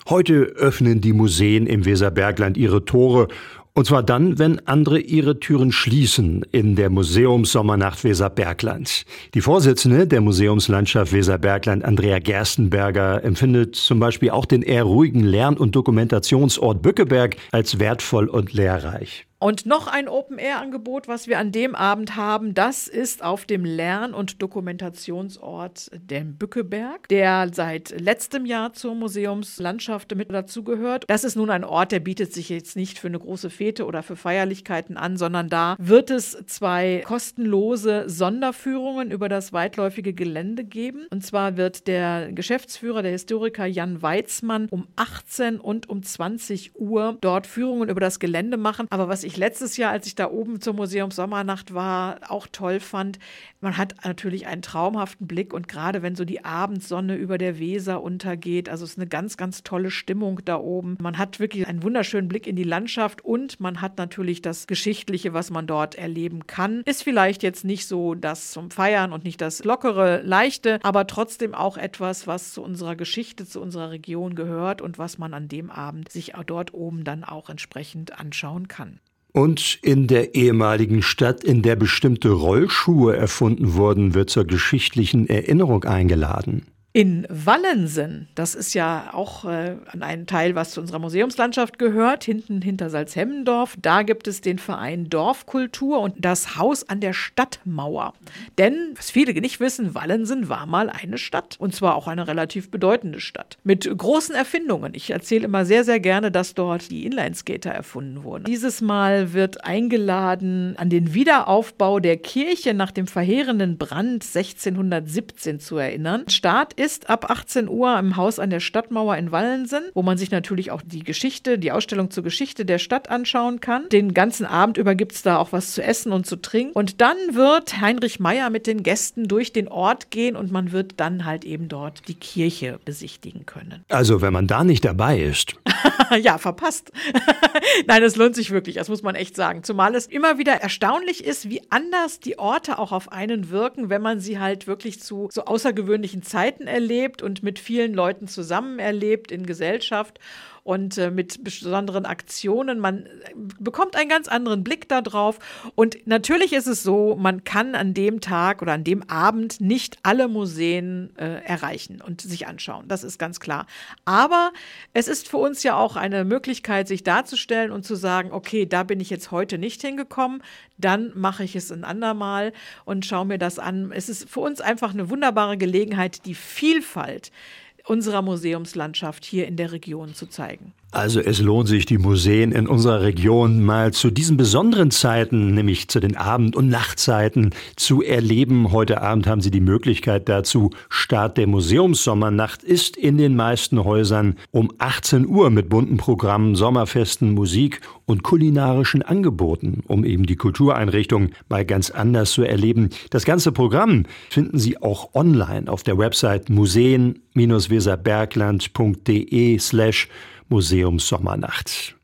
Heute öffnen die Museen im Weserbergland ihre Tore. Und zwar dann, wenn andere ihre Türen schließen in der Museumssommernacht Weserbergland. Die Vorsitzende der Museumslandschaft Weserbergland, Andrea Gerstenberger, empfindet zum Beispiel auch den eher ruhigen Lern- und Dokumentationsort Bückeberg als wertvoll und lehrreich. Und noch ein Open-Air-Angebot, was wir an dem Abend haben, das ist auf dem Lern- und Dokumentationsort dem Bückeberg, der seit letztem Jahr zur Museumslandschaft mit dazugehört. Das ist nun ein Ort, der bietet sich jetzt nicht für eine große Fete oder für Feierlichkeiten an, sondern da wird es 2 kostenlose Sonderführungen über das weitläufige Gelände geben. Und zwar wird der Geschäftsführer, der Historiker Jan Weizmann, um 18 und um 20 Uhr dort Führungen über das Gelände machen. Aber was ich letztes Jahr, als ich da oben zur Museumssommernacht war, auch toll fand, man hat natürlich einen traumhaften Blick und gerade wenn so die Abendsonne über der Weser untergeht, also es ist eine ganz, ganz tolle Stimmung da oben. Man hat wirklich einen wunderschönen Blick in die Landschaft und man hat natürlich das Geschichtliche, was man dort erleben kann. Ist vielleicht jetzt nicht so das zum Feiern und nicht das lockere, leichte, aber trotzdem auch etwas, was zu unserer Geschichte, zu unserer Region gehört und was man an dem Abend sich dort oben dann auch entsprechend anschauen kann. Und in der ehemaligen Stadt, in der bestimmte Rollschuhe erfunden wurden, wird zur geschichtlichen Erinnerung eingeladen. In Wallensen, das ist ja auch an einen Teil, was zu unserer Museumslandschaft gehört, hinter Salzhemmendorf, da gibt es den Verein Dorfkultur und das Haus an der Stadtmauer. Denn, was viele nicht wissen, Wallensen war mal eine Stadt und zwar auch eine relativ bedeutende Stadt. Mit großen Erfindungen. Ich erzähle immer sehr, sehr gerne, dass dort die Inlineskater erfunden wurden. Dieses Mal wird eingeladen, an den Wiederaufbau der Kirche nach dem verheerenden Brand 1617 zu erinnern. Start ist ab 18 Uhr im Haus an der Stadtmauer in Wallensen, wo man sich natürlich auch die Ausstellung zur Geschichte der Stadt anschauen kann. Den ganzen Abend über gibt es da auch was zu essen und zu trinken. Und dann wird Heinrich Meier mit den Gästen durch den Ort gehen und man wird dann halt eben dort die Kirche besichtigen können. Also wenn man da nicht dabei ist. Ja, verpasst. Nein, es lohnt sich wirklich, das muss man echt sagen. Zumal es immer wieder erstaunlich ist, wie anders die Orte auch auf einen wirken, wenn man sie halt wirklich zu so außergewöhnlichen Zeiten erlebt und mit vielen Leuten zusammen erlebt in Gesellschaft und mit besonderen Aktionen. Man bekommt einen ganz anderen Blick darauf. Und natürlich ist es so, man kann an dem Tag oder an dem Abend nicht alle Museen erreichen und sich anschauen. Das ist ganz klar. Aber es ist für uns ja auch eine Möglichkeit, sich darzustellen und zu sagen, okay, da bin ich jetzt heute nicht hingekommen, dann mache ich es ein andermal und schaue mir das an. Es ist für uns einfach eine wunderbare Gelegenheit, die Vielfalt unserer Museumslandschaft hier in der Region zu zeigen. Also es lohnt sich, die Museen in unserer Region mal zu diesen besonderen Zeiten, nämlich zu den Abend- und Nachtzeiten, zu erleben. Heute Abend haben Sie die Möglichkeit dazu. Start der Museumssommernacht ist in den meisten Häusern um 18 Uhr mit bunten Programmen, Sommerfesten, Musik und kulinarischen Angeboten, um eben die Kultureinrichtung mal ganz anders zu erleben. Das ganze Programm finden Sie auch online auf der Website museen-weserbergland.de/Museumssommernacht.